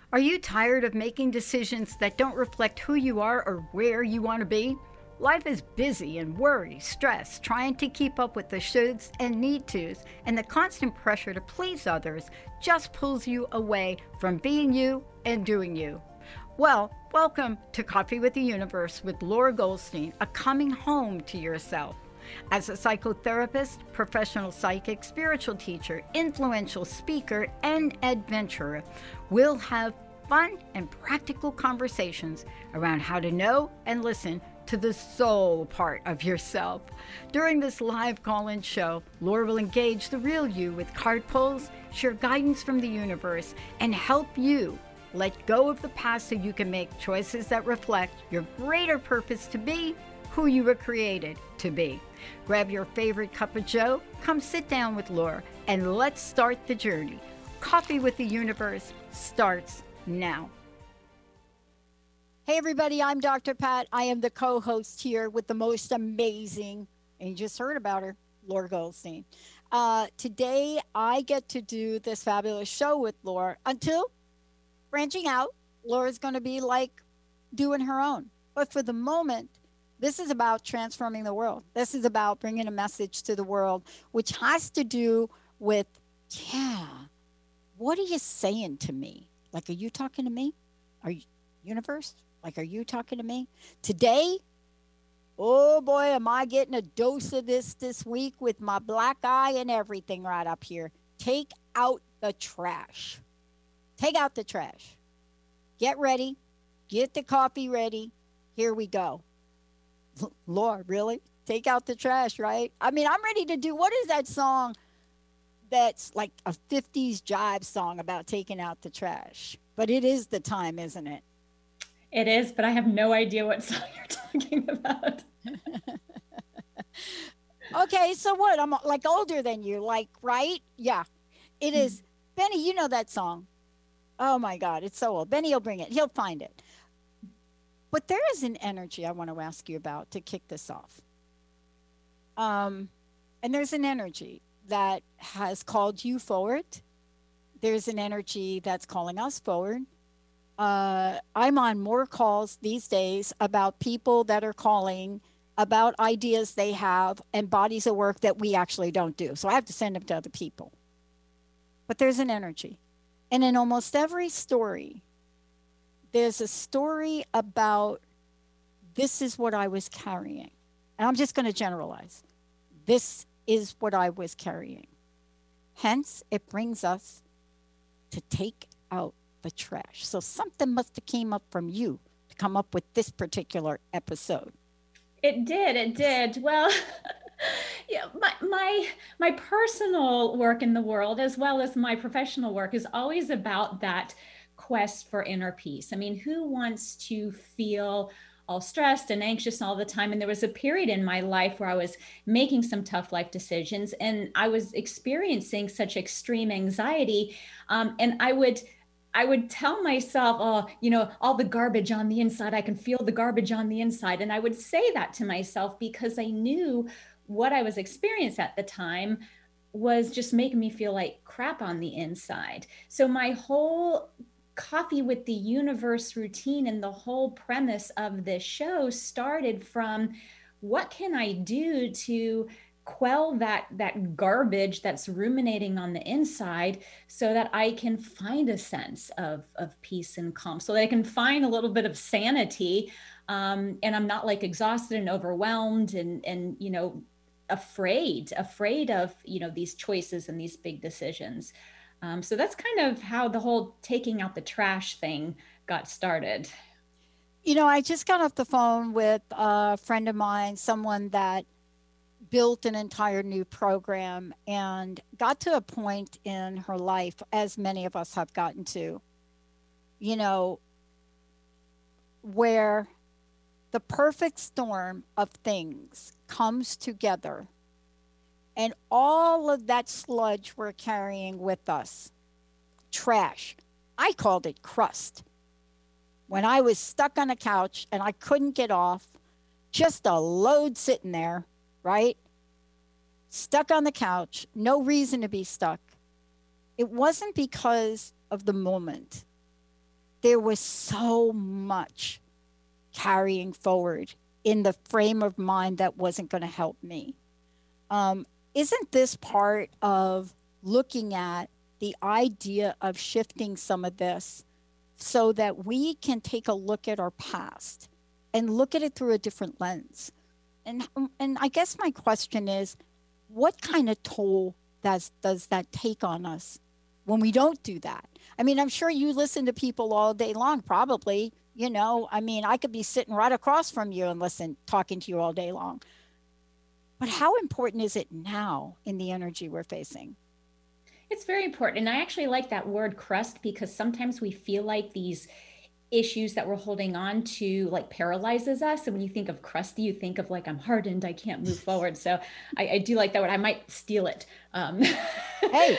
Are you tired of making decisions that don't reflect who you are or where you want to be? Life is busy and worry, stress, trying to keep up with the shoulds and need tos, and the constant pressure to please others just pulls you away from being you and doing you. Well, welcome to Coffee with the Universe with Laura Goldstein, a coming home to yourself. As a psychotherapist, professional psychic, spiritual teacher, influential speaker, and adventurer, we'll have fun and practical conversations around how to know and listen to the soul part of yourself. During this live call-in show, Laura will engage the real you with card pulls, share guidance from the universe, and help you let go of the past so you can make choices that reflect your greater purpose to be who you were created to be. Grab your favorite cup of joe, come sit down with Laura, and let's start the journey. Coffee with the Universe starts now. Hey everybody, I'm Dr. Pat. I am the co-host here with the most amazing, and you just heard about her, Laura Goldstein. Today I get to do this fabulous show with Laura until branching out. Laura's going to be like doing her own. But for the moment, this is about transforming the world. This is about bringing a message to the world, which has to do with, what are you saying to me? Like, are you talking to me? Are you, universe? Like, are you talking to me? Today, oh boy, am I getting a dose of this week with my black eye and everything right up here. Take out the trash. Take out the trash. Get ready. Get the coffee ready. Here we go. Lord, really? Take out the trash, right? I mean, I'm ready to do, what is that song that's like a 50s jive song about taking out the trash? But it is the time, isn't it? It is, but I have no idea what song you're talking about. Okay, so what? I'm like older than you, like, right? Yeah, it is. Benny, you know that song. Oh my God, it's so old. Benny will bring it. He'll find it. But there is an energy I want to ask you about to kick this off. And there's an energy that has called you forward. There's an energy that's calling us forward. I'm on more calls these days about people that are calling about ideas they have and bodies of work that we actually don't do. So I have to send them to other people. But there's an energy. And in almost every story, there's a story about this is what I was carrying. And I'm just going to generalize. This is what I was carrying. Hence, it brings us to take out the trash. So something must have came up from you to come up with this particular episode. It did. Well, yeah, my personal work in the world, as well as my professional work, is always about that quest for inner peace. I mean, who wants to feel all stressed and anxious all the time? And there was a period in my life where I was making some tough life decisions, and I was experiencing such extreme anxiety. And I would tell myself, oh, all the garbage on the inside, I can feel the garbage on the inside. And I would say that to myself because I knew what I was experiencing at the time was just making me feel like crap on the inside. So my whole Coffee with the Universe routine and the whole premise of this show started from, what can I do to quell that garbage that's ruminating on the inside so that I can find a sense of peace and calm, so that I can find a little bit of sanity, and I'm not like exhausted and overwhelmed and afraid of these choices and these big decisions. So that's kind of how the whole taking out the trash thing got started. I just got off the phone with a friend of mine, someone that built an entire new program and got to a point in her life, as many of us have gotten to, where the perfect storm of things comes together. And all of that sludge we're carrying with us, trash, I called it crust. When I was stuck on a couch and I couldn't get off, just a load sitting there, right? Stuck on the couch, no reason to be stuck. It wasn't because of the moment. there was so much carrying forward in the frame of mind that wasn't going to help me. Isn't this part of looking at the idea of shifting some of this so that we can take a look at our past and look at it through a different lens? And I guess my question is, what kind of toll does that take on us when we don't do that? I mean, I'm sure you listen to people all day long, probably. I mean, I could be sitting right across from you and talking to you all day long. But how important is it now in the energy we're facing? It's very important. And I actually like that word crust, because sometimes we feel like these issues that we're holding on to like paralyzes us. And when you think of crusty, you think of like, I'm hardened, I can't move forward. So I do like that word. I might steal it. Hey,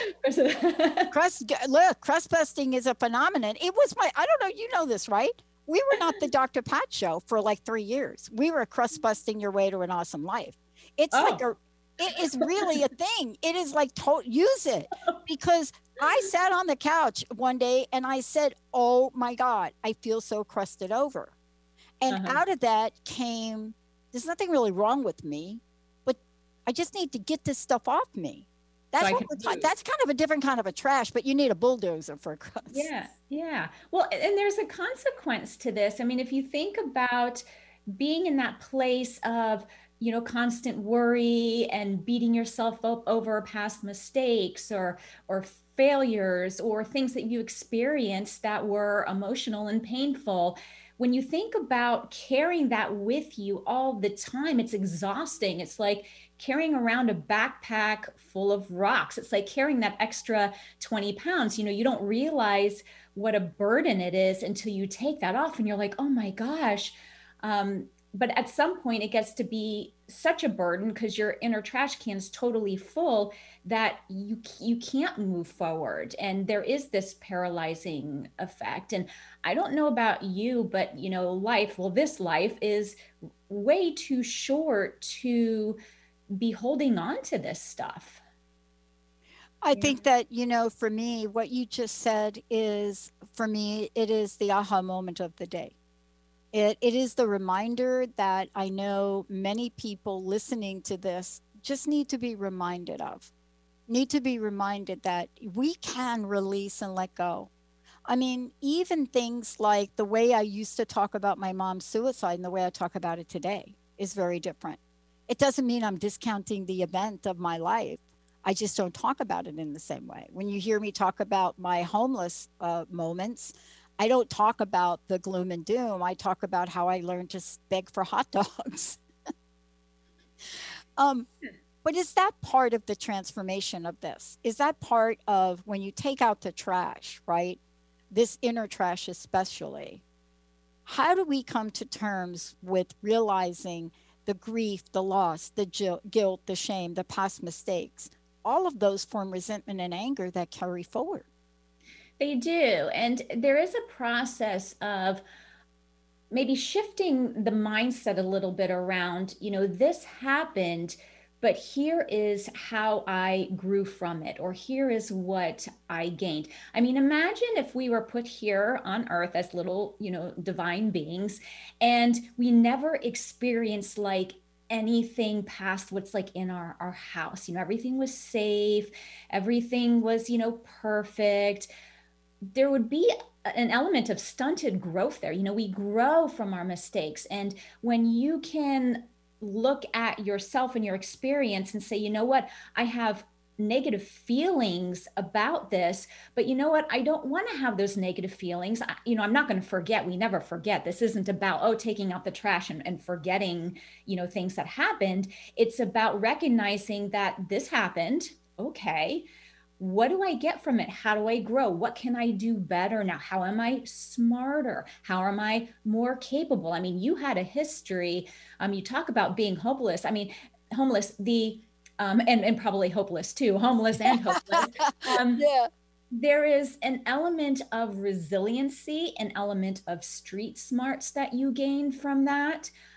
crust busting is a phenomenon. It was I don't know, you know this, right? We were not the Dr. Pat show for like 3 years. We were crust busting your way to an awesome life. It's it is really a thing. It is like, use it. Because I sat on the couch one day and I said, oh my God, I feel so crusted over. And out of that came, there's nothing really wrong with me, but I just need to get this stuff off me. That's that's kind of a different kind of a trash, but you need a bulldozer for a crust. Yeah. Well, and there's a consequence to this. I mean, if you think about being in that place of, constant worry and beating yourself up over past mistakes or failures or things that you experienced that were emotional and painful. When you think about carrying that with you all the time, it's exhausting. It's like carrying around a backpack full of rocks. It's like carrying that extra 20 pounds. You don't realize what a burden it is until you take that off and you're like, oh my gosh. But at some point it gets to be such a burden because your inner trash can is totally full that you can't move forward. And there is this paralyzing effect. And I don't know about you, but this life is way too short to be holding on to this stuff. I think that, for me, what you just said is, for me, it is the aha moment of the day. It is the reminder that I know many people listening to this just need to be reminded that we can release and let go. I mean, even things like the way I used to talk about my mom's suicide and the way I talk about it today is very different. It doesn't mean I'm discounting the event of my life. I just don't talk about it in the same way. When you hear me talk about my homeless moments, I don't talk about the gloom and doom. I talk about how I learned to beg for hot dogs. But is that part of the transformation of this? Is that part of when you take out the trash, right? This inner trash especially. How do we come to terms with realizing the grief, the loss, the guilt, the shame, the past mistakes? All of those form resentment and anger that carry forward. They do. And there is a process of maybe shifting the mindset a little bit around, this happened, but here is how I grew from it, or here is what I gained. I mean, imagine if we were put here on earth as little, divine beings, and we never experienced like anything past what's like in our house. Everything was safe, everything was, perfect. There would be an element of stunted growth there. We grow from our mistakes. And when you can look at yourself and your experience and say, you know what, I have negative feelings about this, but you know what, I don't want to have those negative feelings. I'm not going to forget. We never forget. This isn't about, taking out the trash and forgetting, things that happened. It's about recognizing that this happened. Okay. What do I get from it? How do I grow? What can I do better now? How am I smarter? How am I more capable? I mean, you had a history. You talk about being hopeless. I mean, homeless, and probably hopeless too, homeless and hopeless. Yeah. There is an element of resiliency, an element of street smarts that you gain from that.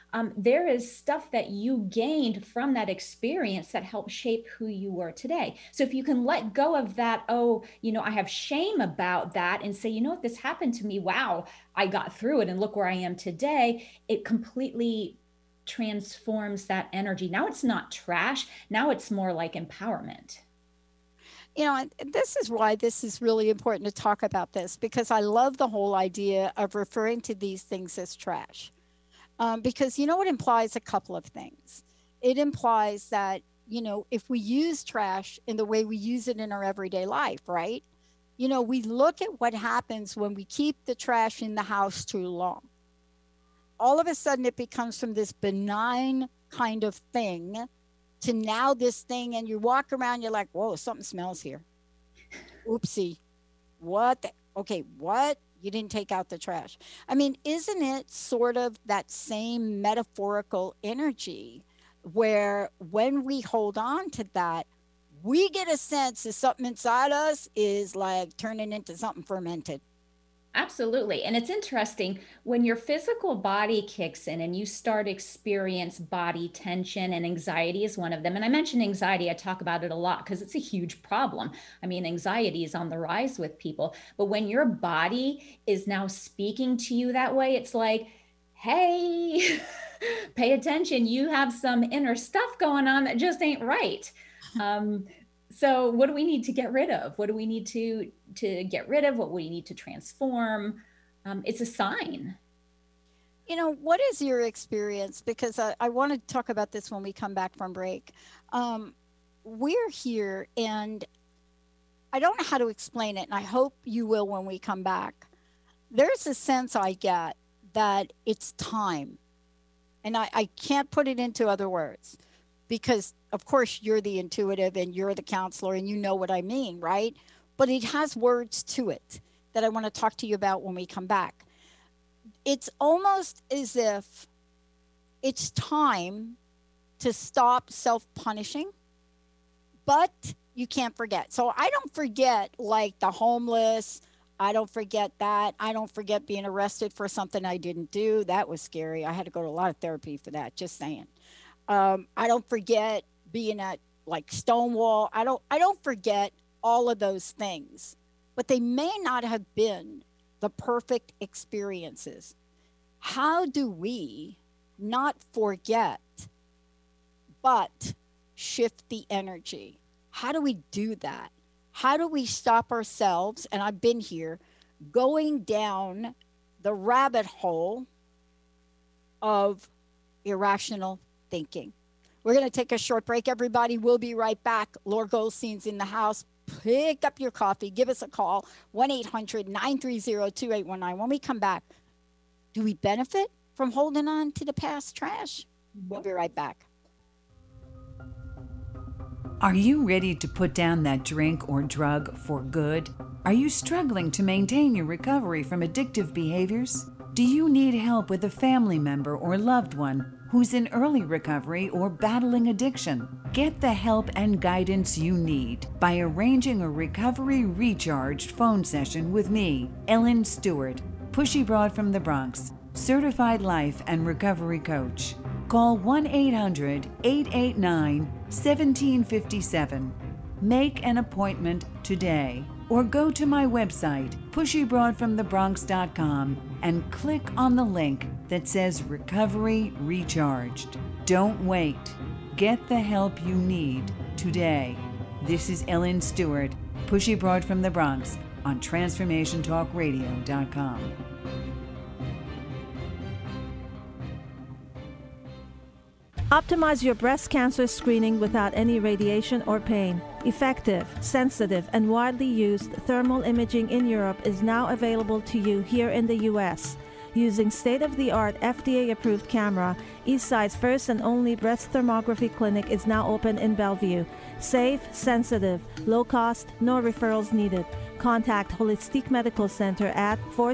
there is stuff that you gained from that experience that helped shape who you were today. So if you can let go of that, oh, I have shame about that, and say, what, this happened to me. Wow, I got through it and look where I am today. It completely transforms that energy. Now it's not trash. Now it's more like empowerment. And this is why this is really important to talk about this, because I love the whole idea of referring to these things as trash. Because it implies a couple of things. It implies that, if we use trash in the way we use it in our everyday life, right? We look at what happens when we keep the trash in the house too long. All of a sudden it becomes from this benign kind of thing to now this thing, and you walk around, you're like, whoa, something smells here. Oopsie. What? Okay, what? You didn't take out the trash. I mean, isn't it sort of that same metaphorical energy where when we hold on to that, we get a sense that something inside us is like turning into something fermented? Absolutely. And it's interesting when your physical body kicks in and you start experience body tension, and anxiety is one of them. And I mention anxiety, I talk about it a lot because it's a huge problem. I mean, anxiety is on the rise with people, but when your body is now speaking to you that way, it's like, hey, pay attention. You have some inner stuff going on that just ain't right. So what do we need to get rid of? What do we need to get rid of? What do we need to transform? It's a sign. What is your experience? Because I want to talk about this when we come back from break. We're here, and I don't know how to explain it, and I hope you will when we come back. There's a sense I get that it's time, and I can't put it into other words, because of course you're the intuitive and you're the counselor and you know what I mean, right? But it has words to it that I want to talk to you about when we come back. It's almost as if it's time to stop self-punishing, but you can't forget. So I don't forget like the homeless. I don't forget that. I don't forget being arrested for something I didn't do. That was scary. I had to go to a lot of therapy for that, just saying. I don't forget being at like Stonewall. I don't forget all of those things, but they may not have been the perfect experiences. How do we not forget, but shift the energy? How do we do that? How do we stop ourselves? And I've been here going down the rabbit hole of irrational thinking. We're going to take a short break, everybody. We'll be right back. Laura Goldstein's in the house. Pick up your coffee. Give us a call, 1-800-930-2819. When we come back, do we benefit from holding on to the past trash? We'll be right back. Are you ready to put down that drink or drug for good? Are you struggling to maintain your recovery from addictive behaviors? Do you need help with a family member or loved one who's in early recovery or battling addiction? Get the help and guidance you need by arranging a Recovery Recharged phone session with me, Ellen Stewart, Pushy Broad from the Bronx, certified life and recovery coach. Call 1-800-889-1757. Make an appointment today, or go to my website, pushybroadfromthebronx.com, and click on the link that says Recovery Recharged. Don't wait. Get the help you need today. This is Ellen Stewart, Pushy Broad from the Bronx, on TransformationTalkRadio.com. Optimize your breast cancer screening without any radiation or pain. Effective, sensitive, and widely used thermal imaging in Europe is now available to you here in the U.S. Using state-of-the-art FDA-approved camera, Eastside's first and only breast thermography clinic is now open in Bellevue. Safe, sensitive, low cost, no referrals needed. Contact Holistic Medical Center at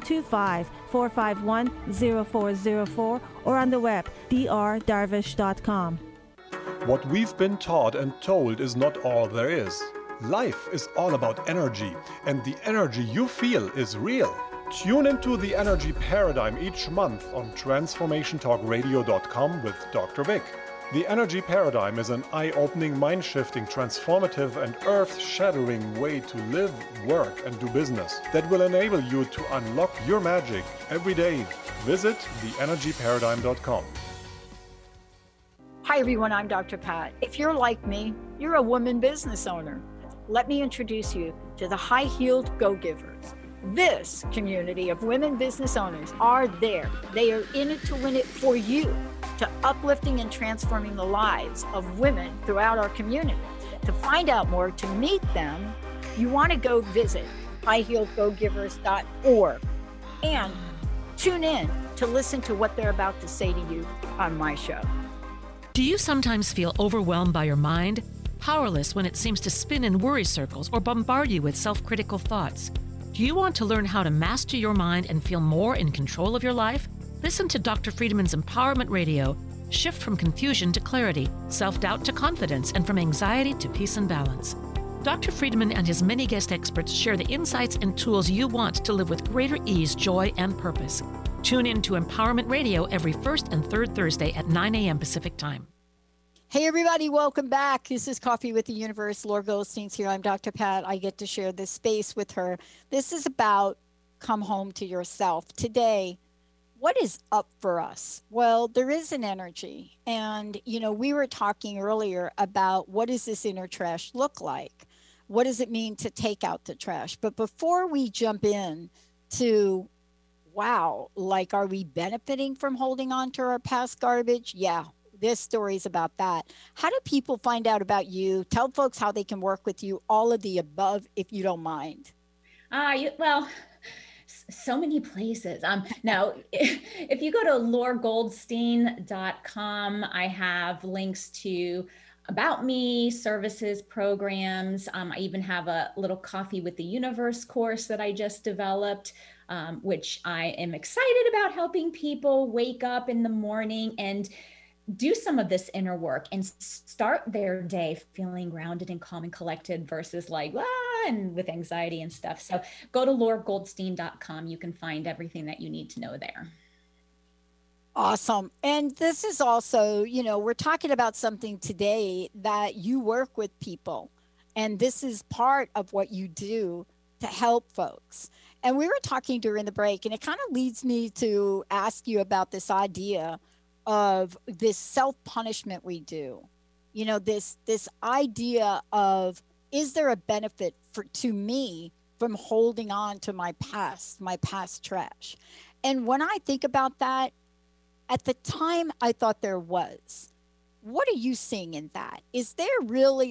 425-451-0404 or on the web, drdarvish.com. What we've been taught and told is not all there is. Life is all about energy, and the energy you feel is real. Tune into The Energy Paradigm each month on TransformationTalkRadio.com with Dr. Vic. The Energy Paradigm is an eye-opening, mind-shifting, transformative, and earth-shattering way to live, work, and do business that will enable you to unlock your magic every day. Visit TheEnergyParadigm.com. Hi everyone, I'm Dr. Pat. If you're like me, you're a woman business owner. Let me introduce you to the High-Heeled Go-Givers. This community of women business owners are there. They are in it to win it for you, to uplifting and transforming the lives of women throughout our community. To find out more, to meet them, you want to go visit highheeledgogivers.org and tune in to listen to what they're about to say to you on my show. Do you sometimes feel overwhelmed by your mind? Powerless when it seems to spin in worry circles or bombard you with self-critical thoughts? Do you want to learn how to master your mind and feel more in control of your life? Listen to Dr. Friedman's Empowerment Radio. Shift from confusion to clarity, self-doubt to confidence, and from anxiety to peace and balance. Dr. Friedman and his many guest experts share the insights and tools you want to live with greater ease, joy, and purpose. Tune in to Empowerment Radio every first and third Thursday at 9 a.m. Pacific Time. Hey, everybody, welcome back. This is Coffee with the Universe. Laura Goldstein's here. I'm Dr. Pat. I get to share this space with her. This is about come home to yourself. Today, what is up for us? Well, there is an energy. And, we were talking earlier about what does this inner trash look like? What does it mean to take out the trash? But before we jump in to wow, are we benefiting from holding on to our past garbage? Yeah, this story is about that. How do people find out about you? Tell folks how they can work with you, all of the above, if you don't mind. So many places. Now, if you go to lauragoldstein.com, I have links to about me, services, programs. I even have a little Coffee with the Universe course that I just developed, which I am excited about, helping people wake up in the morning and do some of this inner work and start their day feeling grounded and calm and collected versus and with anxiety and stuff. So go to lauragoldstein.com. You can find everything that you need to know there. Awesome. And this is also, we're talking about something today that you work with people. And this is part of what you do to help folks. And we were talking during the break, and it kind of leads me to ask you about this idea of this self-punishment we do. This idea of, is there a benefit to me from holding on to my past trash? And when I think about that, at the time, I thought there was. What are you seeing in that? Is there really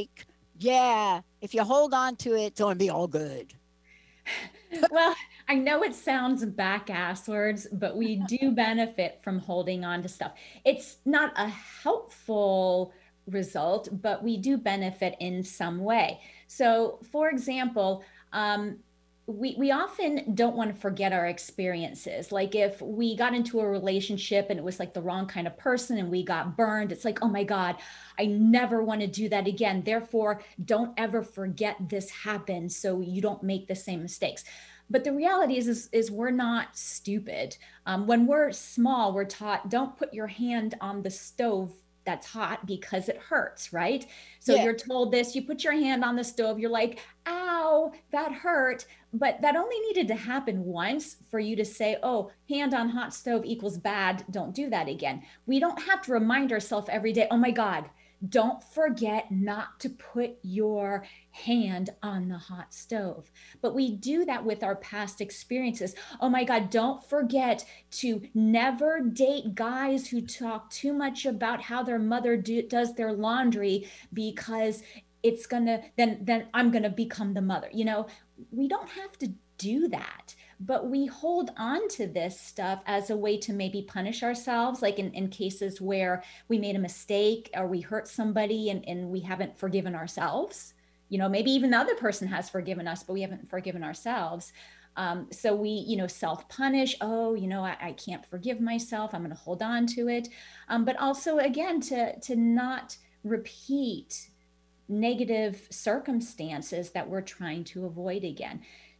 if you hold on to it, it's going to be all good? Well, I know it sounds back-asswards, but we do benefit from holding on to stuff. It's not a helpful result, but we do benefit in some way. So, for example, we often don't want to forget our experiences. Like if we got into a relationship and it was the wrong kind of person and we got burned, it's oh my God, I never want to do that again. Therefore, don't ever forget this happened so you don't make the same mistakes. But the reality is we're not stupid. When we're small, we're taught, don't put your hand on the stove that's hot because it hurts, right? So You're told this, you put your hand on the stove, you're like, ow, that hurt. But that only needed to happen once for you to say, oh, hand on hot stove equals bad. Don't do that again. We don't have to remind ourselves every day, oh my God, don't forget not to put your hand on the hot stove. But we do that with our past experiences. Oh my God, don't forget to never date guys who talk too much about how their mother does their laundry, because it's then I'm gonna become the mother. We don't have to do that, but we hold on to this stuff as a way to maybe punish ourselves, like in cases where we made a mistake or we hurt somebody and we haven't forgiven ourselves. Maybe even the other person has forgiven us, but we haven't forgiven ourselves. So we, self-punish. Oh, I can't forgive myself. I'm going to hold on to it. But also, again, to not repeat negative circumstances that we're trying to avoid again.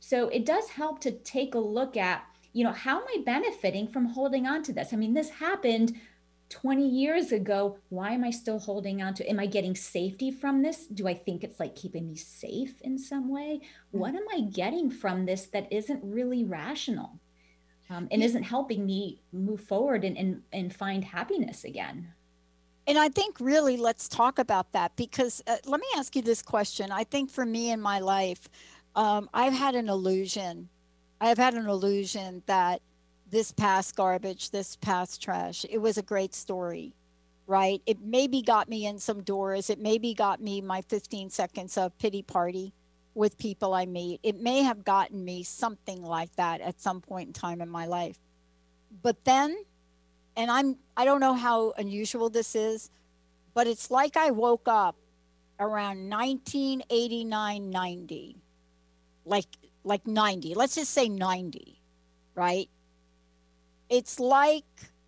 So it does help to take a look at, how am I benefiting from holding on to this? I mean, this happened 20 years ago. Why am I still holding on to? Am I getting safety from this? Do I think it's like keeping me safe in some way? What am I getting from this that isn't really rational, and isn't helping me move forward and find happiness again? And I think really let's talk about that because let me ask you this question. I think for me in my life, I've had an illusion. I've had an illusion that this past garbage, this past trash, it was a great story, right? It maybe got me in some doors. It maybe got me my 15 seconds of pity party with people I meet. It may have gotten me something like that at some point in time in my life. But then, and I don't know how unusual this is, but it's like I woke up around 1989, 90, like 90, let's just say 90, right? It's like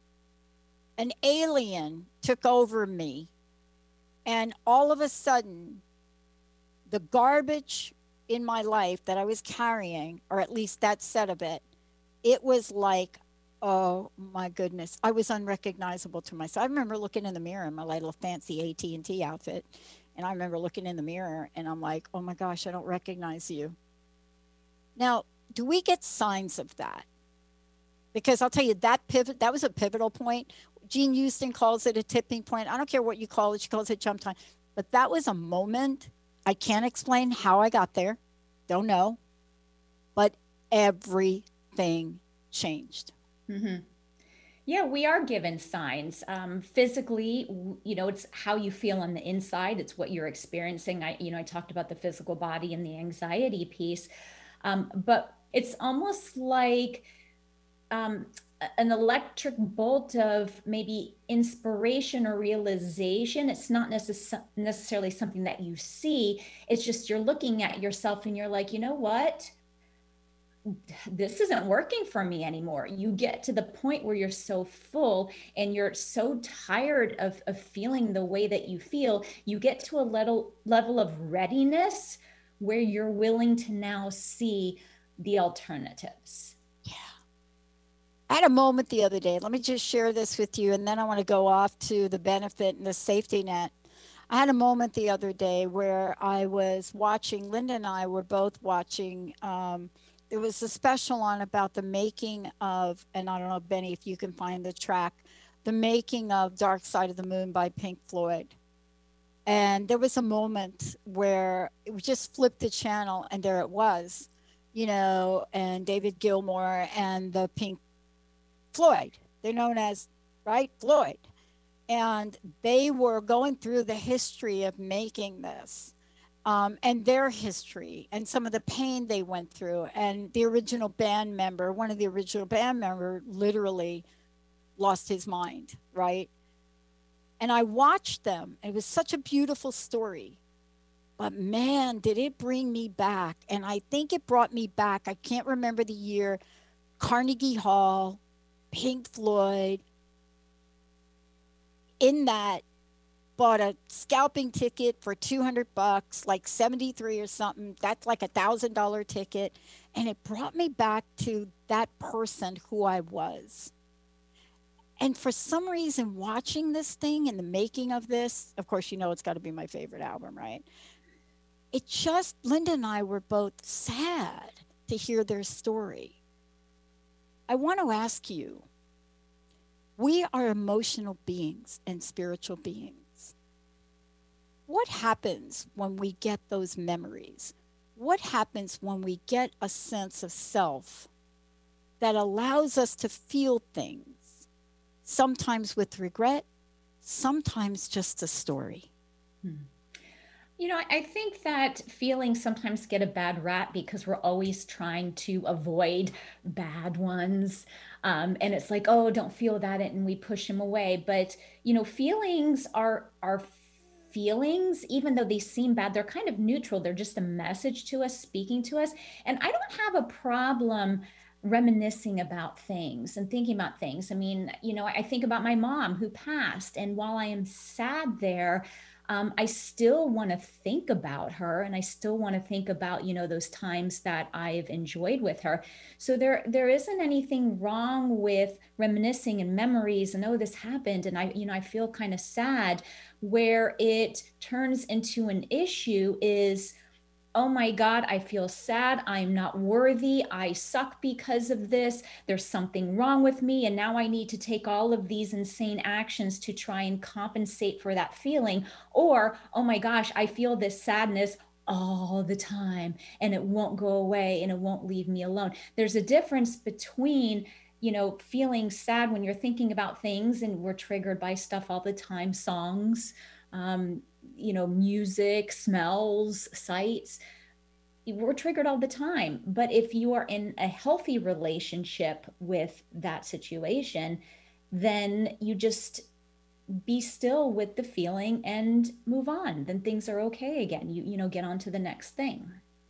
an alien took over me, and all of a sudden, the garbage in my life that I was carrying, or at least that set of it, it was like, oh my goodness, I was unrecognizable to myself. I remember looking in the mirror in my little fancy AT&T outfit, and I remember looking in the mirror, and I'm like, oh my gosh, I don't recognize you. Now, do we get signs of that? Because I'll tell you, that was a pivotal point. Jean Houston calls it a tipping point. I don't care what you call it. She calls it jump time. But that was a moment. I can't explain how I got there. Don't know. But everything changed. Mm-hmm. Yeah, we are given signs. Physically, it's how you feel on the inside. It's what you're experiencing. I talked about the physical body and the anxiety piece. But it's almost like an electric bolt of maybe inspiration or realization. It's not necessarily something that you see. It's just you're looking at yourself and you're like, you know what? This isn't working for me anymore. You get to the point where you're so full and you're so tired of feeling the way that you feel. You get to a level of readiness where you're willing to now see the alternatives. I had a moment the other day. Let me just share this with you, and then I want to go off to the benefit and the safety net. I had a moment the other day where I was watching, Linda and I were both watching, there was a special on about the making of, and I don't know, Benny, if you can find the track, the making of Dark Side of the Moon by Pink Floyd. And there was a moment where it just flipped the channel and there it was, and David Gilmour and the Pink Floyd, they're known as, right, Floyd. And they were going through the history of making this, and their history and some of the pain they went through. And the original band member, one of the original band members, literally lost his mind, right? And I watched them. It was such a beautiful story. But man, did it bring me back. And I think it brought me back. I can't remember the year. Carnegie Hall, Pink Floyd, in that, bought a scalping ticket for $200, like 73 or something. That's like $1,000 ticket. And it brought me back to that person who I was. And for some reason, watching this thing and the making of this, of course, it's got to be my favorite album, right? It just, Linda and I were both sad to hear their story. I want to ask you, we are emotional beings and spiritual beings. What happens when we get those memories? What happens when we get a sense of self that allows us to feel things, sometimes with regret, sometimes just a story? I think that feelings sometimes get a bad rap because we're always trying to avoid bad ones. And it's like, oh, don't feel that, and we push them away. But, feelings are feelings, even though they seem bad, they're kind of neutral. They're just a message to us, speaking to us. And I don't have a problem reminiscing about things and thinking about things. I mean, I think about my mom who passed. And while I am sad there, I still want to think about her, and I still want to think about, those times that I've enjoyed with her. So there isn't anything wrong with reminiscing and memories and, oh, this happened, and I feel kind of sad. Where it turns into an issue is, oh my God, I feel sad. I'm not worthy. I suck because of this. There's something wrong with me. And now I need to take all of these insane actions to try and compensate for that feeling. Or, oh my gosh, I feel this sadness all the time and it won't go away and it won't leave me alone. There's a difference between, feeling sad when you're thinking about things, and we're triggered by stuff all the time, songs, music, smells, sights. We're triggered all the time. But if you are in a healthy relationship with that situation, then you just be still with the feeling and move on. Then things are okay again. You get on to the next thing.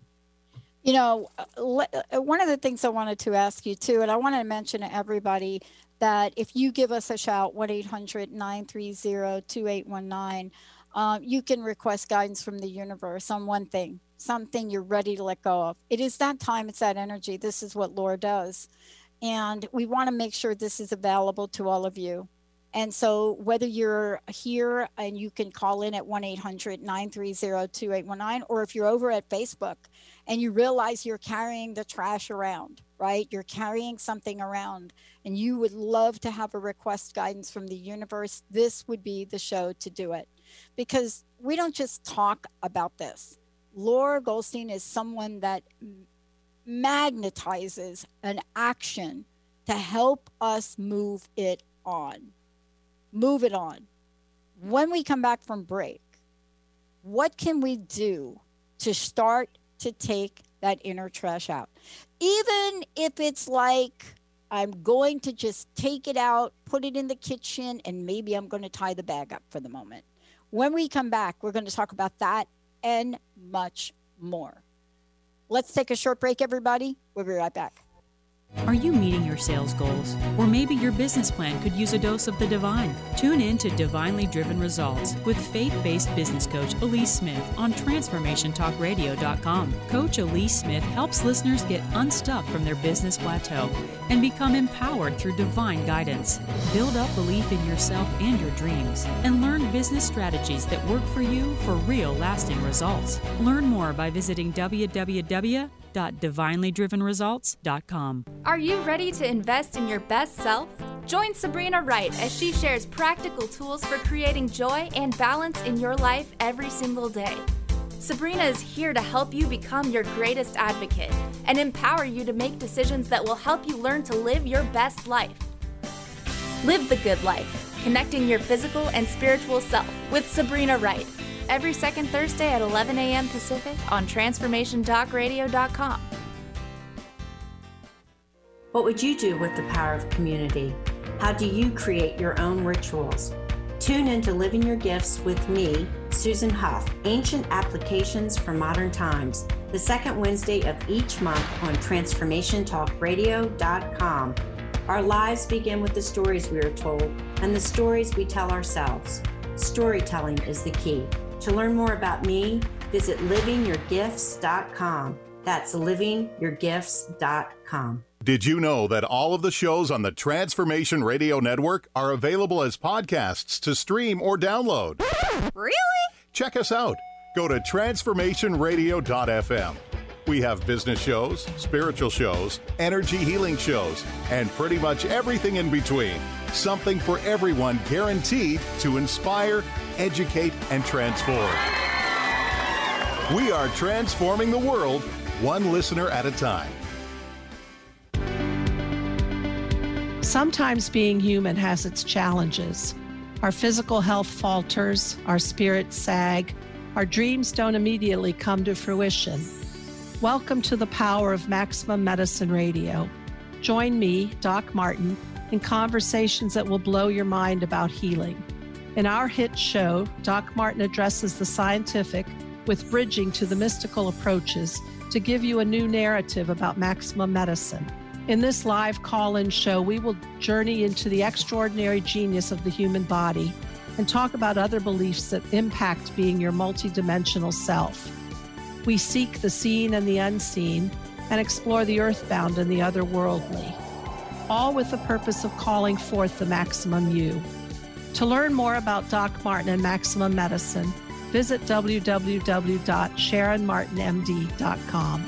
One of the things I wanted to ask you too, and I want to mention to everybody that if you give us a shout, 1-800-930-2819, you can request guidance from the universe on one thing, something you're ready to let go of. It is that time, it's that energy. This is what Laura does. And we want to make sure this is available to all of you. And so whether you're here and you can call in at 1-800-930-2819, or if you're over at Facebook and you realize you're carrying the trash around, right? You're carrying something around and you would love to have a request guidance from the universe, this would be the show to do it. Because we don't just talk about this. Laura Goldstein is someone that magnetizes an action to help us move it on. Move it on. When we come back from break, what can we do to start to take that inner trash out? Even if it's like, I'm going to just take it out, put it in the kitchen, and maybe I'm going to tie the bag up for the moment. When we come back, we're going to talk about that and much more. Let's take a short break, everybody. We'll be right back. Are you meeting your sales goals? Or maybe your business plan could use a dose of the divine. Tune in to Divinely Driven Results with faith-based business coach Elise Smith on TransformationTalkRadio.com. Coach Elise Smith helps listeners get unstuck from their business plateau and become empowered through divine guidance. Build up belief in yourself and your dreams, and learn business strategies that work for you for real lasting results. Learn more by visiting www.divinelydrivenresults.com. Are you ready to invest in your best self? Join Sabrina Wright as she shares practical tools for creating joy and balance in your life every single day. Sabrina is here to help you become your greatest advocate and empower you to make decisions that will help you learn to live your best life. Live the good life, connecting your physical and spiritual self with Sabrina Wright. Every second Thursday at 11 a.m. Pacific on TransformationTalkRadio.com. What would you do with the power of community? How do you create your own rituals? Tune in to Living Your Gifts with me, Susan Huff, Ancient Applications for Modern Times, the second Wednesday of each month on TransformationTalkRadio.com. Our lives begin with the stories we are told and the stories we tell ourselves. Storytelling is the key. To learn more about me, visit livingyourgifts.com. That's livingyourgifts.com. Did you know that all of the shows on the Transformation Radio Network are available as podcasts to stream or download? Really? Check us out. Go to transformationradio.fm. We have business shows, spiritual shows, energy healing shows, and pretty much everything in between. Something for everyone, guaranteed to inspire, educate, and transform. We are transforming the world, one listener at a time. Sometimes being human has its challenges. Our physical health falters, our spirits sag, our dreams don't immediately come to fruition. Welcome to the power of Maximum Medicine Radio. Join me, Doc Martin, in conversations that will blow your mind about healing. In our hit show, Doc Martin addresses the scientific with bridging to the mystical approaches to give you a new narrative about maximum medicine. In this live call-in show, we will journey into the extraordinary genius of the human body and talk about other beliefs that impact being your multidimensional self. We seek the seen and the unseen and explore the earthbound and the otherworldly, all with the purpose of calling forth the maximum you. To learn more about Doc Martin and Maximum Medicine, visit www.sharonmartinmd.com.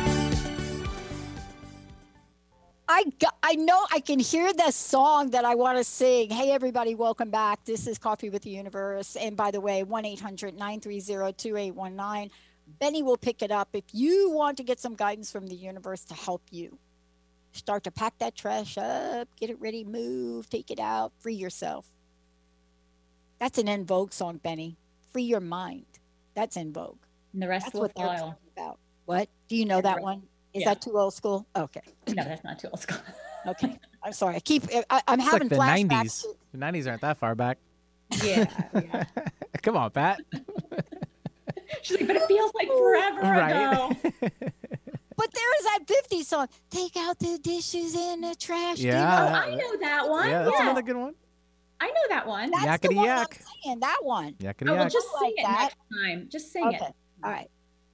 I know I can hear the song that I want to sing. Hey, everybody, welcome back. This is Coffee with the Universe. And by the way, 1-800-930-2819. Benny will pick it up if you want to get some guidance from the universe to help you. Start to pack that trash up, get it ready, move, take it out, free yourself. That's an En Vogue song, Benny. Free your mind. That's En Vogue. And the rest will follow. About. What? Do you know that one? Is that too old school? Okay. No, that's not too old school. Okay. I'm sorry. I'm it's having like the flashbacks. 90s. The 90s aren't that far back. Yeah. Come on, Pat. She's like, but it feels like forever ago. But there is that 50s song. Take out the dishes in the trash. Yeah. Oh, I know that one. Yeah, that's another good one. I know that one. That's Yakety the one yak. I'm saying, that one. Yakety Oh, well, yak. just sing it that. next time. Just sing it. All right.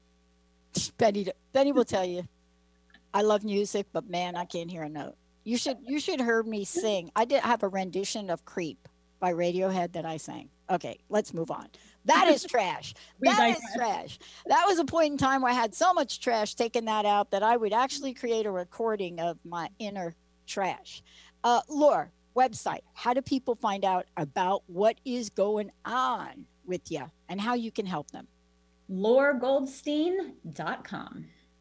Benny will tell you. I love music, but man, I can't hear a note. You should hear me sing. I did have a rendition of Creep by Radiohead that I sang. Okay, let's move on. That is trash. That is trash. That was a point in time where I had so much trash, taking that out, that I would actually create a recording of my inner trash. Laura, website. How do people find out about what is going on with you and how you can help them? LauraGoldstein.com.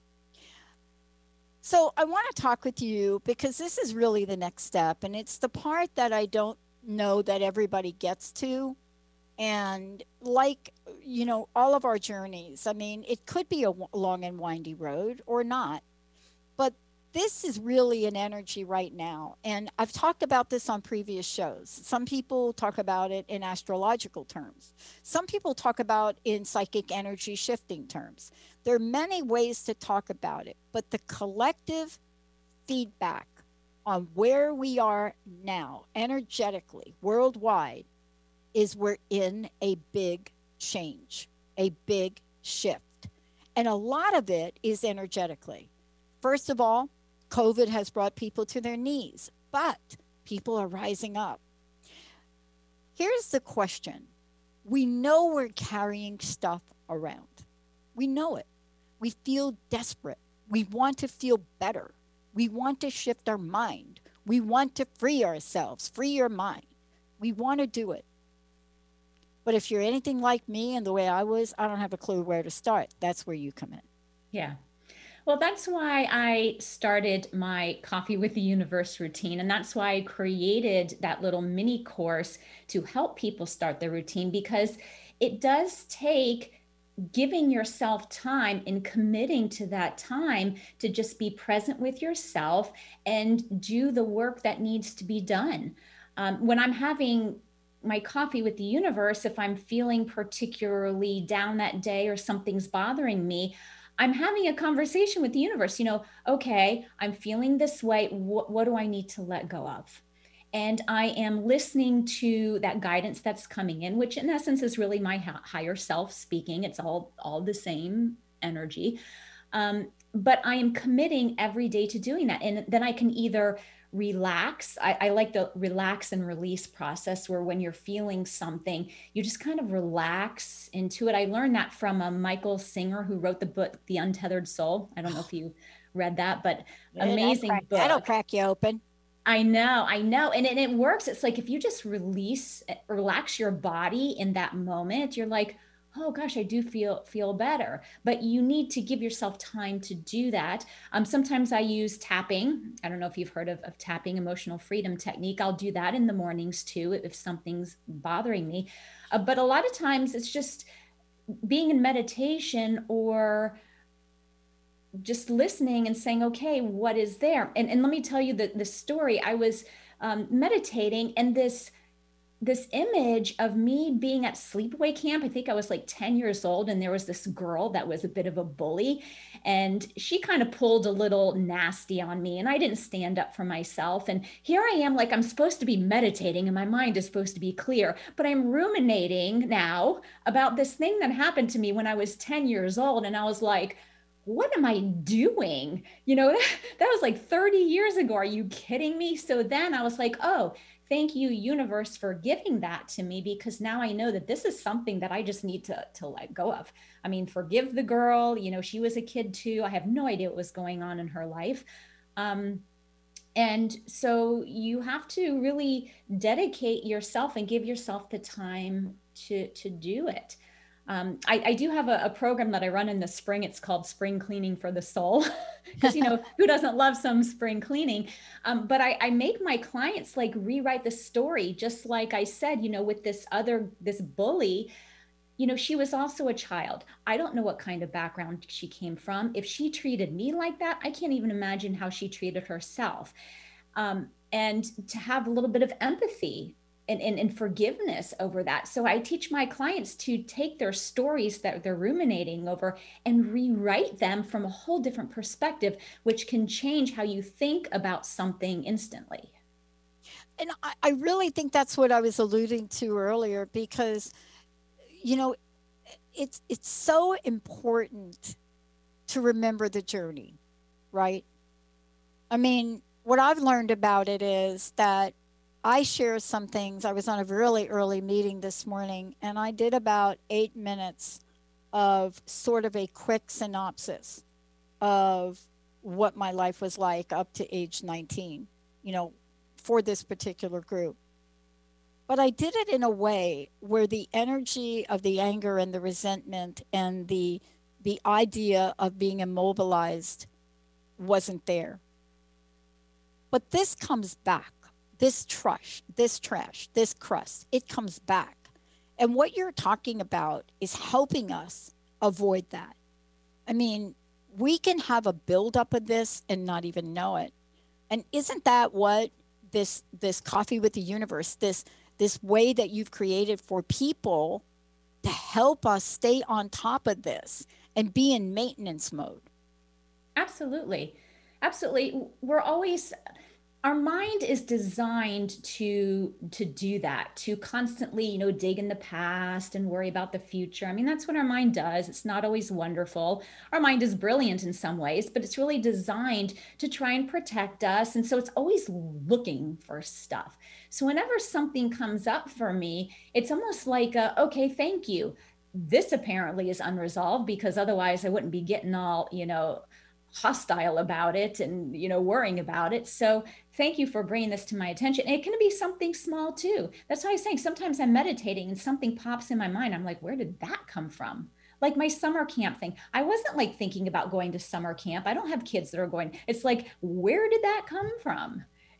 So I want to talk with you because this is really the next step. And it's the part that I don't know that everybody gets to. And like, all of our journeys, I mean, it could be a long and windy road or not. But this is really an energy right now. And I've talked about this on previous shows. Some people talk about it in astrological terms. Some people talk about in psychic energy shifting terms. There are many ways to talk about it, but the collective feedback on where we are now, energetically, worldwide, is we're in a big change, a big shift. And a lot of it is energetically. First of all, COVID has brought people to their knees, but people are rising up. Here's the question. We know we're carrying stuff around. We know it. We feel desperate. We want to feel better. We want to shift our mind. We want to free ourselves, free your mind. We want to do it. But if you're anything like me and the way I was, I don't have a clue where to start. That's where you come in. Yeah. Well, that's why I started my Coffee with the Universe routine. And that's why I created that little mini course to help people start their routine, because it does take giving yourself time and committing to that time to just be present with yourself and do the work that needs to be done. When I'm having my coffee with the universe, if I'm feeling particularly down that day or something's bothering me, I'm having a conversation with the universe. Okay, I'm feeling this way. What do I need to let go of? And I am listening to that guidance that's coming in, which in essence is really my higher self speaking. It's all the same energy. But I am committing every day to doing that. And then I can either relax. I like the relax and release process, where when you're feeling something, you just kind of relax into it. I learned that from Michael Singer, who wrote the book, The Untethered Soul. I don't know if you read that, but amazing book. That'll crack you open. I know. And it works. It's like, if you just relax your body in that moment, you're like, oh gosh, I do feel better. But you need to give yourself time to do that. Sometimes I use tapping. I don't know if you've heard of tapping, emotional freedom technique. I'll do that in the mornings too, if something's bothering me. But a lot of times it's just being in meditation or just listening and saying, okay, what is there? And let me tell you the story. I was meditating, and this this image of me being at sleepaway camp. I think I was like 10 years old, and there was this girl that was a bit of a bully, and she kind of pulled a little nasty on me, and I didn't stand up for myself. And here I am, like I'm supposed to be meditating and my mind is supposed to be clear, but I'm ruminating now about this thing that happened to me when I was 10 years old. And I was like, what am I doing? That was like 30 years ago. Are you kidding me? So then I was like, oh, thank you, universe, for giving that to me, because now I know that this is something that I just need to let go of. I mean, forgive the girl, she was a kid too. I have no idea what was going on in her life. And so you have to really dedicate yourself and give yourself the time to do it. I do have a program that I run in the spring. It's called Spring Cleaning for the Soul, because, who doesn't love some spring cleaning? But I make my clients like rewrite the story, just like I said, with this bully, she was also a child. I don't know what kind of background she came from. If she treated me like that, I can't even imagine how she treated herself. And to have a little bit of empathy and forgiveness over that. So I teach my clients to take their stories that they're ruminating over and rewrite them from a whole different perspective, which can change how you think about something instantly. And I really think that's what I was alluding to earlier, because, it's so important to remember the journey, right? I mean, what I've learned about it is that I share some things. I was on a really early meeting this morning, and I did about 8 minutes of sort of a quick synopsis of what my life was like up to age 19, for this particular group. But I did it in a way where the energy of the anger and the resentment and the idea of being immobilized wasn't there. But this comes back. This trash, this crust, it comes back. And what you're talking about is helping us avoid that. I mean, we can have a buildup of this and not even know it. And isn't that what this Coffee with the Universe, this way that you've created for people to help us stay on top of this and be in maintenance mode? Absolutely. Absolutely. Our mind is designed to do that, to constantly, dig in the past and worry about the future. I mean, that's what our mind does. It's not always wonderful. Our mind is brilliant in some ways, but it's really designed to try and protect us. And so it's always looking for stuff. So whenever something comes up for me, it's almost like, okay, thank you. This apparently is unresolved, because otherwise I wouldn't be getting all, hostile about it and, worrying about it. So thank you for bringing this to my attention. And it can be something small too. That's why I was saying, sometimes I'm meditating and something pops in my mind. I'm like, where did that come from? Like my summer camp thing. I wasn't like thinking about going to summer camp. I don't have kids that are going. It's like, where did that come from?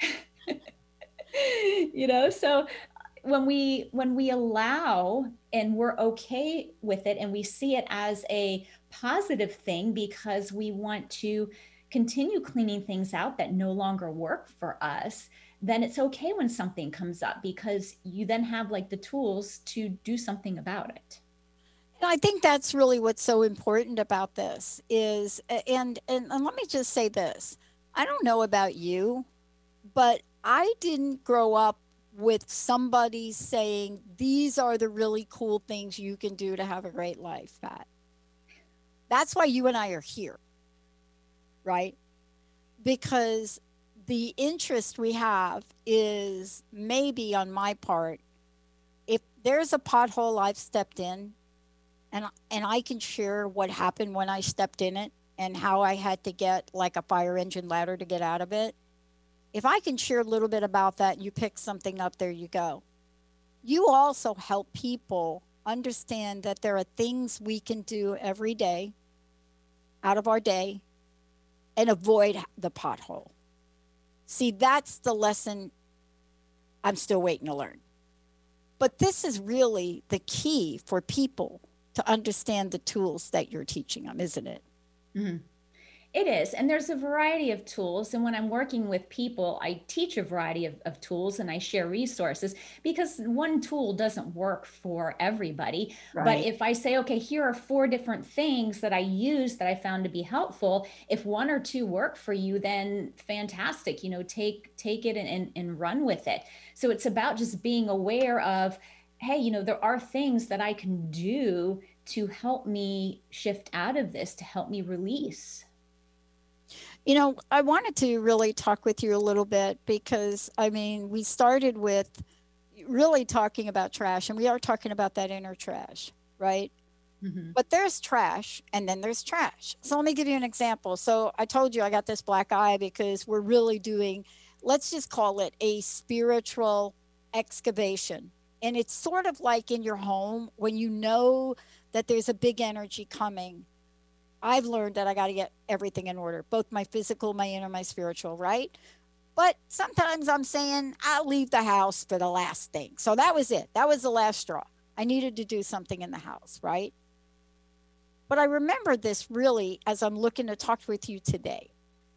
So when we allow and we're okay with it and we see it as a positive thing, because we want to continue cleaning things out that no longer work for us, then it's okay when something comes up, because you then have like the tools to do something about it. And I think that's really what's so important about this is, and let me just say this. I don't know about you, but I didn't grow up with somebody saying, these are the really cool things you can do to have a great life, Pat. That's why you and I are here, right? Because the interest we have is maybe on my part, if there's a pothole I've stepped in, and I can share what happened when I stepped in it and how I had to get like a fire engine ladder to get out of it. If I can share a little bit about that and you pick something up, there you go. You also help people understand that there are things we can do every day out of our day and avoid the pothole. See, that's the lesson I'm still waiting to learn. But this is really the key for people to understand the tools that you're teaching them, isn't it? Mm-hmm. It is. And there's a variety of tools. And when I'm working with people, I teach a variety of tools and I share resources because one tool doesn't work for everybody. Right. But if I say, okay, here are 4 different things that I use that I found to be helpful, if 1 or 2 work for you, then fantastic, take it and run with it. So it's about just being aware of, hey, there are things that I can do to help me shift out of this, to help me release. I wanted to really talk with you a little bit because, we started with really talking about trash, and we are talking about that inner trash, right? Mm-hmm. But there's trash and then there's trash. So let me give you an example. So I told you I got this black eye because we're really doing, let's just call it a spiritual excavation. And it's sort of like in your home when you know that there's a big energy coming. I've learned that I got to get everything in order, both my physical, my inner, my spiritual, right? But sometimes I'm saying I'll leave the house for the last thing. So that was it. That was the last straw. I needed to do something in the house, right? But I remember this really as I'm looking to talk with you today.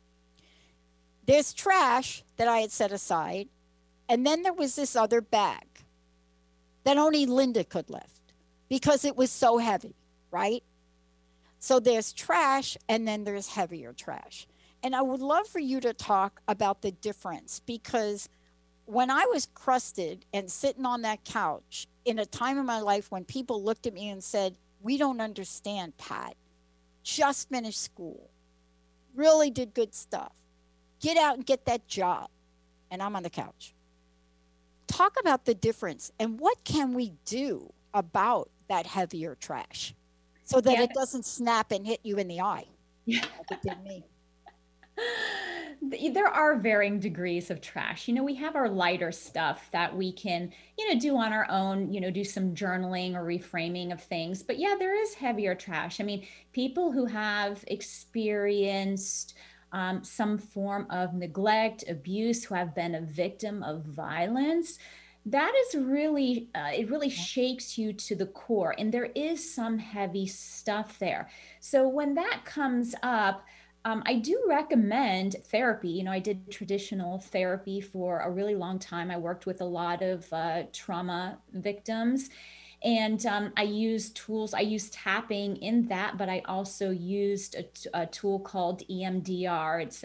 There's trash that I had set aside, and then there was this other bag that only Linda could lift because it was so heavy, right? So there's trash and then there's heavier trash. And I would love for you to talk about the difference because when I was crusted and sitting on that couch in a time in my life when people looked at me and said, we don't understand, Pat, just finished school, really did good stuff. Get out and get that job. And I'm on the couch. Talk about the difference and what can we do about that heavier trash so that it doesn't snap and hit you in the eye like it did me. There are varying degrees of trash. We have our lighter stuff that we can, do on our own, do some journaling or reframing of things. But yeah, there is heavier trash. People who have experienced some form of neglect, abuse, who have been a victim of violence, that is really, it really shakes you to the core. And there is some heavy stuff there. So when that comes up, I do recommend therapy. I did traditional therapy for a really long time. I worked with a lot of trauma victims. And I used tools. I used tapping in that, but I also used a tool called EMDR. It's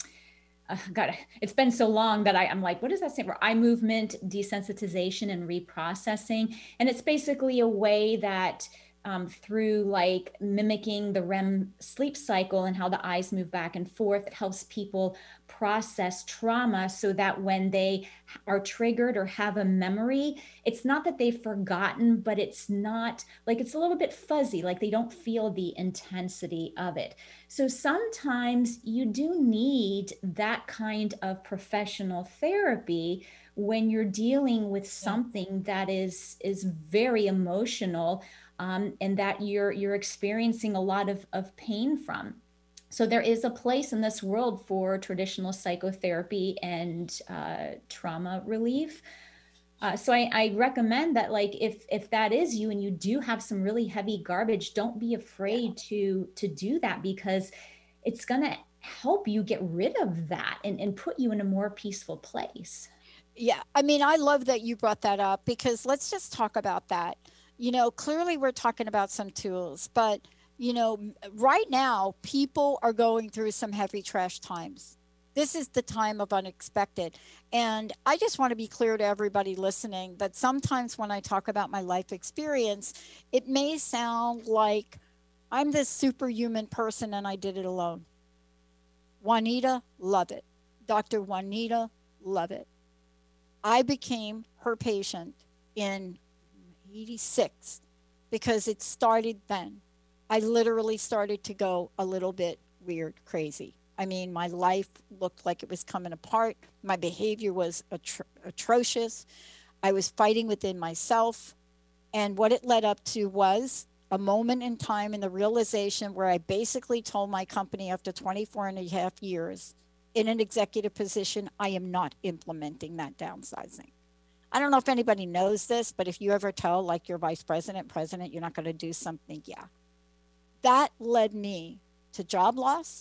God, it's been so long that I'm like, what does that stand for? Eye movement desensitization and reprocessing. And it's basically a way that through like mimicking the REM sleep cycle and how the eyes move back and forth, it helps people process trauma so that when they are triggered or have a memory, it's not that they've forgotten, but it's not like, it's a little bit fuzzy, like they don't feel the intensity of it. So sometimes you do need that kind of professional therapy when you're dealing with something that is very emotional. And that you're experiencing a lot of pain from. So there is a place in this world for traditional psychotherapy and trauma relief. So I recommend that, like, if that is you and you do have some really heavy garbage, don't be afraid to do that, because it's going to help you get rid of that and put you in a more peaceful place. Yeah, I love that you brought that up, because let's just talk about that. Clearly we're talking about some tools, but, right now people are going through some heavy trash times. This is the time of unexpected. And I just want to be clear to everybody listening that sometimes when I talk about my life experience, it may sound like I'm this superhuman person and I did it alone. Juanita, love it. Dr. Juanita, love it. I became her patient in 86 because it started then. I literally started to go a little bit weird, crazy. My life looked like it was coming apart. My behavior was atrocious. I was fighting within myself. And what it led up to was a moment in time in the realization where I basically told my company after 24 and a half years in an executive position, I am not implementing that downsizing. I don't know if anybody knows this, but if you ever tell like your vice president, you're not going to do something, yeah. That led me to job loss,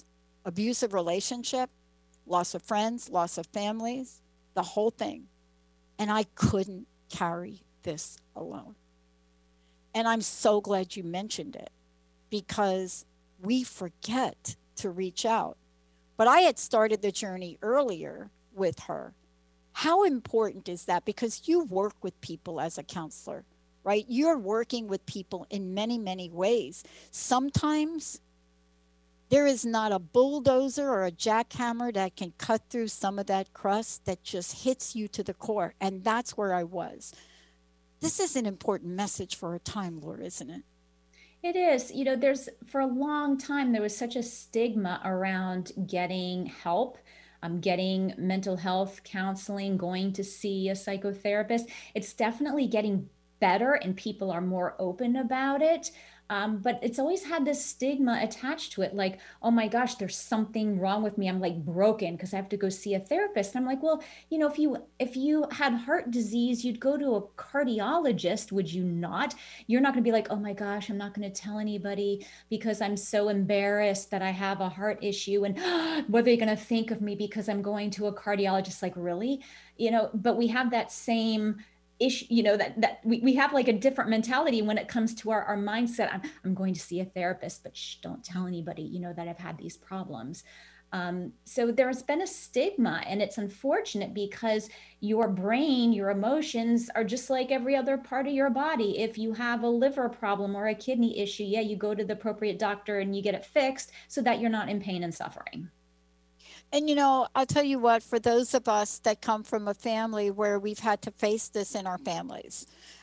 abusive relationship, loss of friends, loss of families, the whole thing. And I couldn't carry this alone. And I'm so glad you mentioned it, because we forget to reach out. But I had started the journey earlier with her. How important is that? Because you work with people as a counselor, right? You're working with people in many, many ways. Sometimes there is not a bulldozer or a jackhammer that can cut through some of that crust that just hits you to the core. And that's where I was. This is an important message for our time, Laura, isn't it? It is. There's, for a long time, there was such a stigma around getting help, getting mental health counseling, going to see a psychotherapist. It's definitely getting better and people are more open about it. But it's always had this stigma attached to it, like, oh my gosh, there's something wrong with me. I'm like broken because I have to go see a therapist. And I'm like, well, if you had heart disease, you'd go to a cardiologist, would you not? You're not going to be like, oh my gosh, I'm not going to tell anybody because I'm so embarrassed that I have a heart issue. And what are they going to think of me because I'm going to a cardiologist? Like, really? But we have that same issue, that we have like a different mentality when it comes to our mindset. I'm going to see a therapist, but don't tell anybody, that I've had these problems. So there's been a stigma, and it's unfortunate because your brain, your emotions are just like every other part of your body. If you have a liver problem or a kidney issue, you go to the appropriate doctor and you get it fixed so that you're not in pain and suffering. And, I'll tell you what, for those of us that come from a family where we've had to face this in our families,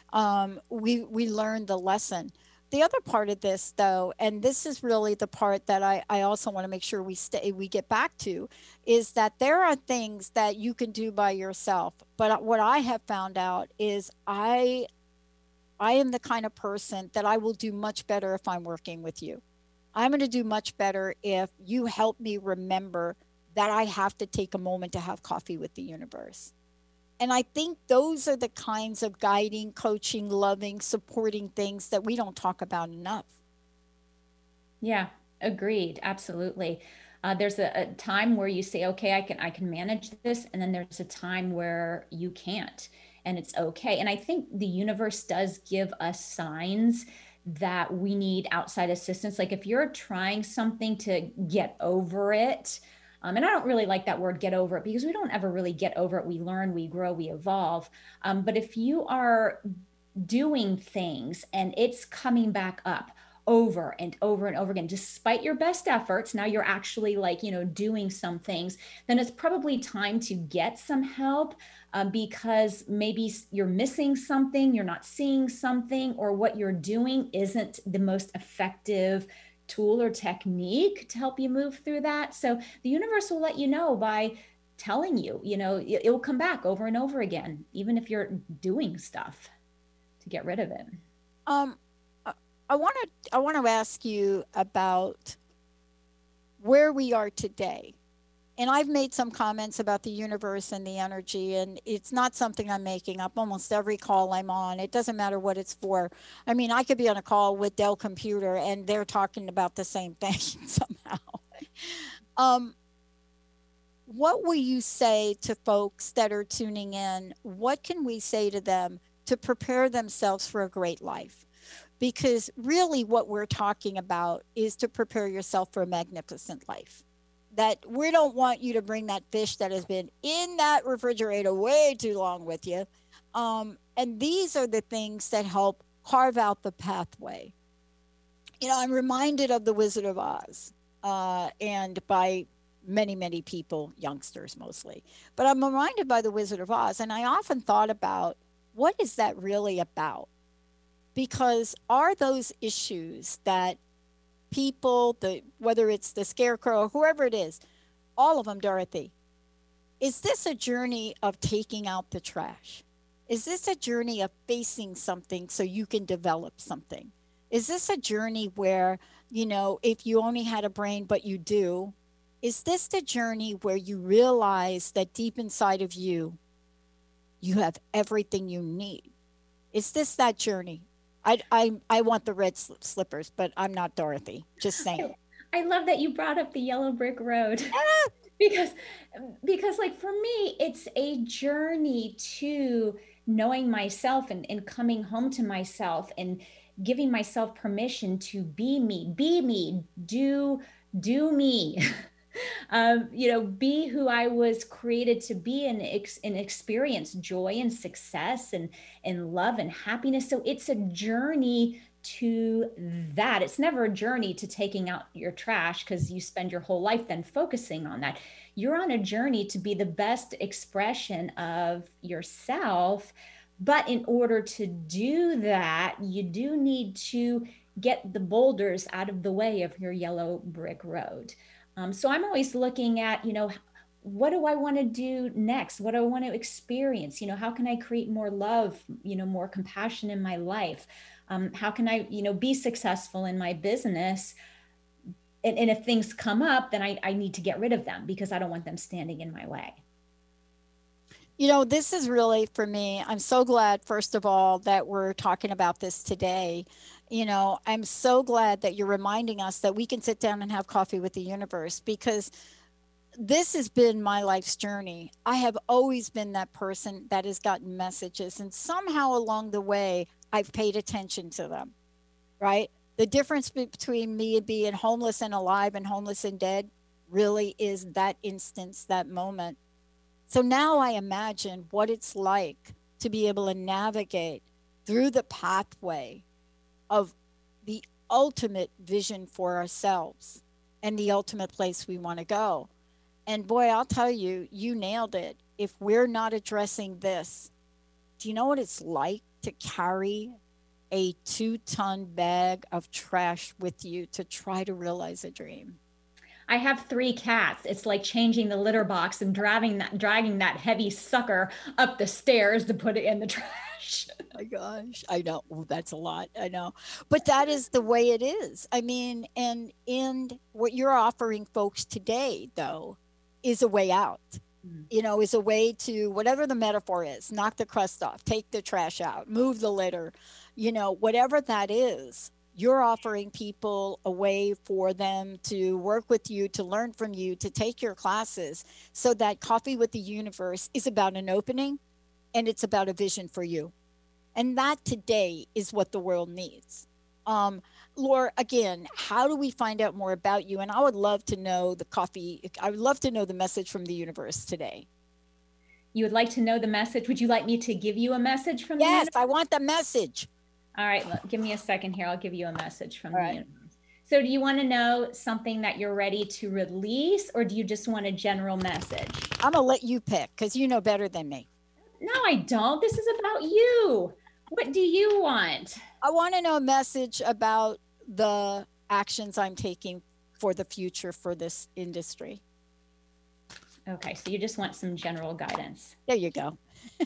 we learned the lesson. The other part of this, though, and this is really the part that I also want to make sure we get back to, is that there are things that you can do by yourself. But what I have found out is I am the kind of person that I will do much better if I'm working with you. I'm going to do much better if you help me remember that I have to take a moment to have coffee with the universe. And I think those are the kinds of guiding, coaching, loving, supporting things that we don't talk about enough. Yeah, agreed. Absolutely. There's a time where you say, okay, I can manage this. And then there's a time where you can't, and it's okay. And I think the universe does give us signs that we need outside assistance. Like if you're trying something to get over it, and I don't really like that word, get over it, because we don't ever really get over it. We learn, we grow, we evolve. But if you are doing things and it's coming back up over and over and over again, despite your best efforts, now you're actually doing some things, then it's probably time to get some help, because maybe you're missing something, you're not seeing something, or what you're doing isn't the most effective tool or technique to help you move through that. So the universe will let you know by telling you, it will come back over and over again, even if you're doing stuff to get rid of it. I want to ask you about where we are today. And I've made some comments about the universe and the energy, and it's not something I'm making up. Almost every call I'm on, it doesn't matter what it's for. I mean, I could be on a call with Dell Computer and they're talking about the same thing somehow. What will you say to folks that are tuning in? What can we say to them to prepare themselves for a great life? Because really what we're talking about is to prepare yourself for a magnificent life. That we don't want you to bring that fish that has been in that refrigerator way too long with you. And these are the things that help carve out the pathway. I'm reminded of the Wizard of Oz, and by many, many people, youngsters mostly. But I'm reminded by the Wizard of Oz, and I often thought about, what is that really about? Because are those issues that people, whether it's the scarecrow or whoever it is, all of them, Dorothy, is this a journey of taking out the trash? Is this a journey of facing something so you can develop something? Is this a journey where, if you only had a brain, but you do, is this the journey where you realize that deep inside of you, you have everything you need? Is this that journey? I want the red slippers, but I'm not Dorothy. Just saying. I love that you brought up the yellow brick road. because like for me, it's a journey to knowing myself and coming home to myself and giving myself permission to be me, do me. Be who I was created to be and experience joy and success and love and happiness. So it's a journey to that. It's never a journey to taking out your trash because you spend your whole life then focusing on that. You're on a journey to be the best expression of yourself. But in order to do that, you do need to get the boulders out of the way of your yellow brick road. So I'm always looking at, what do I want to do next? What do I want to experience? How can I create more love, more compassion in my life? How can I, be successful in my business? And if things come up, then I need to get rid of them because I don't want them standing in my way. This is really, for me, I'm so glad, first of all, that we're talking about this today. I'm so glad that you're reminding us that we can sit down and have coffee with the universe, because this has been my life's journey. I have always been that person that has gotten messages, and somehow along the way, I've paid attention to them, right? The difference between me being homeless and alive and homeless and dead really is that instance, that moment. So now I imagine what it's like to be able to navigate through the pathway of the ultimate vision for ourselves and the ultimate place we want to go. And boy, I'll tell you, you nailed it. If we're not addressing this, do you know what it's like to carry a 2-ton bag of trash with you to try to realize a dream? I have 3 cats. It's like changing the litter box and dragging that heavy sucker up the stairs to put it in the trash. Oh my gosh, I know. Well, that's a lot. I know. But that is the way it is. I mean, and what you're offering folks today, though, is a way out. Is a way to, whatever the metaphor is, knock the crust off, take the trash out, move the litter, whatever that is. You're offering people a way for them to work with you, to learn from you, to take your classes, so that Coffee with the Universe is about an opening and it's about a vision for you. And that today is what the world needs. Laura, again, how do we find out more about you? And I would love to know I would love to know the message from the universe today. You would like to know the message? Would you like me to give you a message from the universe? Yes, I want the message. All right, give me a second here. I'll give you a message from the universe. So do you want to know something that you're ready to release, or do you just want a general message? I'm going to let you pick because you know better than me. No, I don't. This is about you. What do you want? I want to know a message about the actions I'm taking for the future for this industry. Okay, so you just want some general guidance. There you go.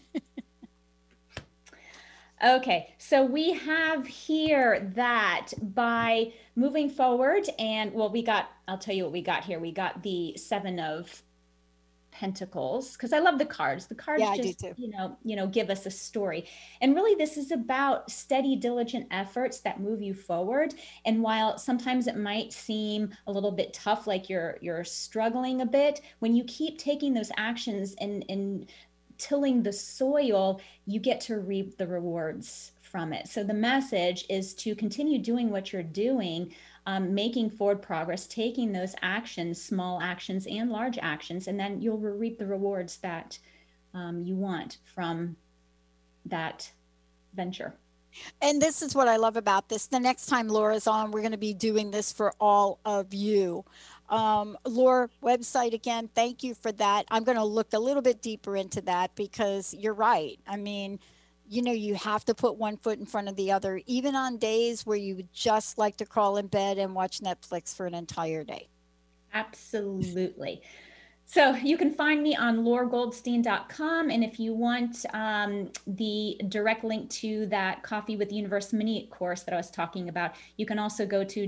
Okay, so we have here that by moving forward, and I'll tell you what we got here. We got the 7 of Pentacles, because I love the cards. The cards just, give us a story. And really this is about steady, diligent efforts that move you forward. And while sometimes it might seem a little bit tough, like you're struggling a bit, when you keep taking those actions and tilling the soil, you get to reap the rewards from it. So the message is to continue doing what you're doing, making forward progress, taking those actions, small actions and large actions, and then you'll reap the rewards that you want from that venture. And this is what I love about this. The next time Laura's on, we're going to be doing this for all of you. Laura, website again, thank you for that. I'm going to look a little bit deeper into that because you're right. I mean, you have to put one foot in front of the other, even on days where you would just like to crawl in bed and watch Netflix for an entire day. Absolutely. So you can find me on lauragoldstein.com. And if you want the direct link to that Coffee with the Universe mini course that I was talking about, you can also go to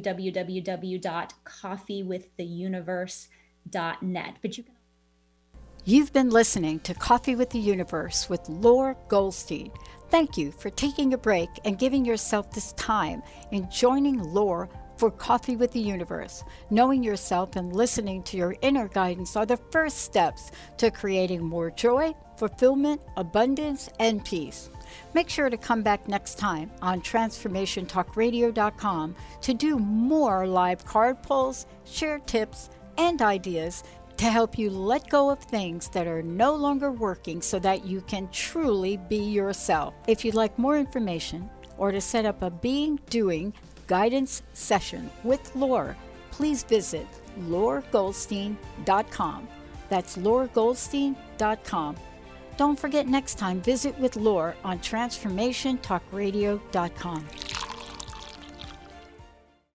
www.coffeewiththeuniverse.net. But You've been listening to Coffee with the Universe with Laura Goldstein. Thank you for taking a break and giving yourself this time and joining Laura for Coffee with the Universe. Knowing yourself and listening to your inner guidance are the first steps to creating more joy, fulfillment, abundance, and peace. Make sure to come back next time on TransformationTalkRadio.com to do more live card pulls, share tips, and ideas to help you let go of things that are no longer working so that you can truly be yourself. If you'd like more information or to set up a being doing guidance session with Laura, please visit lauragoldstein.com. That's lauragoldstein.com. Don't forget next time, visit with Laura on TransformationTalkRadio.com.